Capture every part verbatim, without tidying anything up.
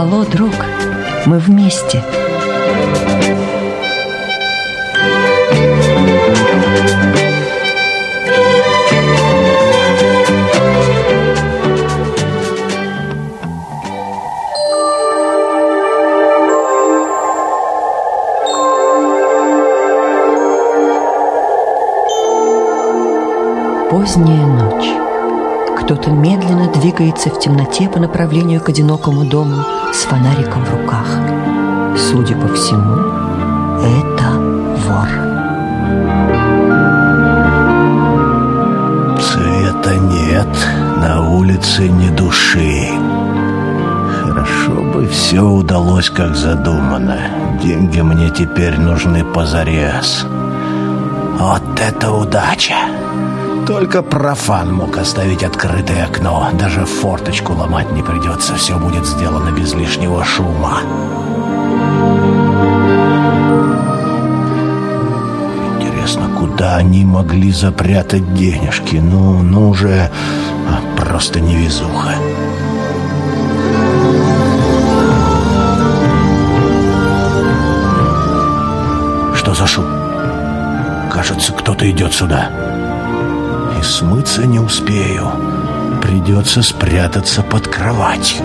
Алло, друг, мы вместе. Поздняя ночь. Кто-то медленно двигается в темноте по направлению к одинокому дому с фонариком в руках. Судя по всему, это вор. Света нет, на улице ни души. Хорошо бы все удалось, как задумано. Деньги мне теперь нужны позарез. Вот это удача! Только профан мог оставить открытое окно. Даже форточку ломать не придется. Все будет сделано без лишнего шума. Интересно, куда они могли запрятать денежки? Ну, ну уже просто невезуха. Что за шум? Кажется, кто-то идет сюда. И смыться не успею. Придется спрятаться под кровать.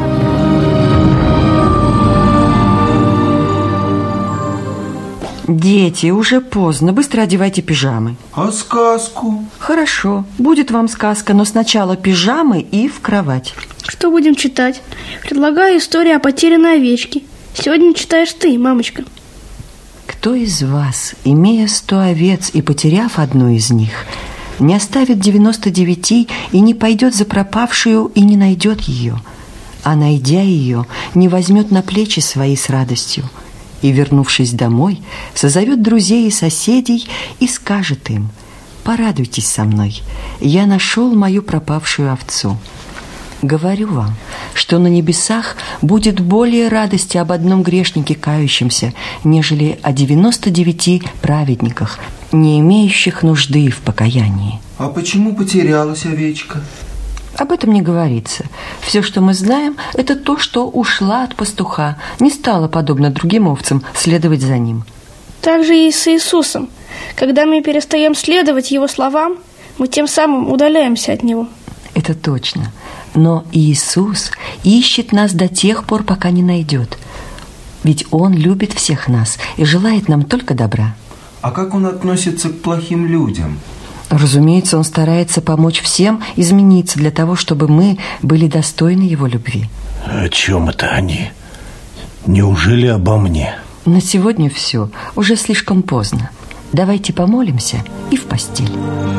Дети, уже поздно. Быстро одевайте пижамы. А сказку? Хорошо, будет вам сказка, но сначала пижамы и в кровать. Что будем читать? Предлагаю историю о потерянной овечке. Сегодня читаешь ты, мамочка. Кто из вас, имея сто овец и потеряв одну из них, не оставит девяносто девяти и не пойдет за пропавшую и не найдет ее, а, найдя ее, не возьмет на плечи свои с радостью и, вернувшись домой, созовет друзей и соседей и скажет им: «Порадуйтесь со мной, я нашел мою пропавшую овцу». Говорю вам, что на небесах будет более радости об одном грешнике кающемся, нежели о девяноста девяти праведниках, не имеющих нужды в покаянии. А почему потерялась овечка? Об этом не говорится. Все, что мы знаем, это то, что ушла от пастуха, не стала, подобно другим овцам, следовать за ним. Так же и с Иисусом. Когда мы перестаем следовать Его словам, мы тем самым удаляемся от Него. Это точно. Но Иисус ищет нас до тех пор, пока не найдет. Ведь Он любит всех нас и желает нам только добра. А как Он относится к плохим людям? Разумеется, Он старается помочь всем измениться для того, чтобы мы были достойны Его любви. О чем это они? Неужели обо мне? На сегодня все. Уже слишком поздно. Давайте помолимся и в постель.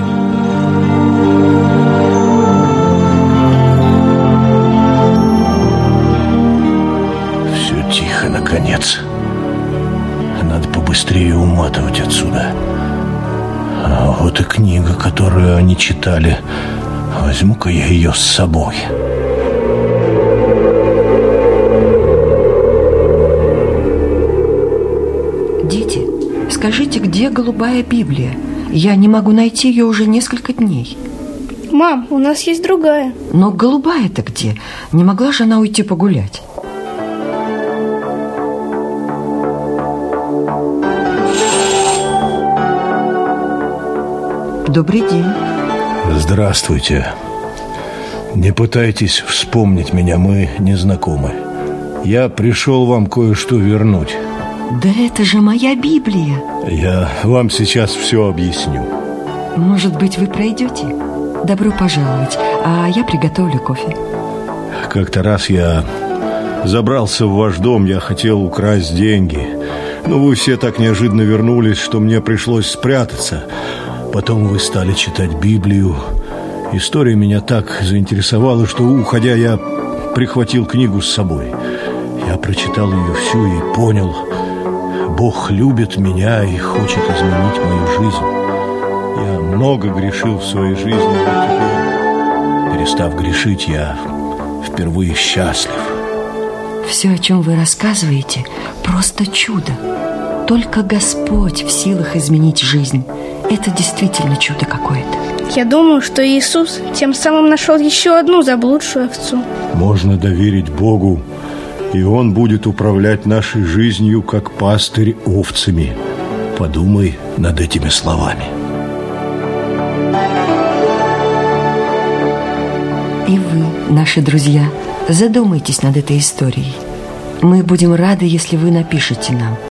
Все тихо, наконец. Надо побыстрее уматывать отсюда. А вот и книга, которую они читали. Возьму-ка я ее с собой. Дети, скажите, где голубая Библия? Я не могу найти ее уже несколько дней. Мам, у нас есть другая. Но голубая-то где? Не могла же она уйти погулять? Добрый день. Здравствуйте. Не пытайтесь вспомнить меня, мы не знакомы. Я пришел вам кое-что вернуть. Да это же моя Библия. Я вам сейчас все объясню. Может быть, вы пройдете? Добро пожаловать, а я приготовлю кофе. Как-то раз я забрался в ваш дом, я хотел украсть деньги. Но вы все так неожиданно вернулись, что мне пришлось спрятаться. Потом вы стали читать Библию. История меня так заинтересовала, что, уходя, я прихватил книгу с собой. Я прочитал ее всю и понял: Бог любит меня и хочет изменить мою жизнь. Я много грешил в своей жизни, но теперь, перестав грешить, я впервые счастлив. Все, о чем вы рассказываете, просто чудо. Только Господь в силах изменить жизнь. Это действительно чудо какое-то. Я думаю, что Иисус тем самым нашел еще одну заблудшую овцу. Можно доверить Богу и Он будет управлять нашей жизнью, как пастырь овцами. Подумай над этими словами. И вы, наши друзья, задумайтесь над этой историей. Мы будем рады, если вы напишете нам.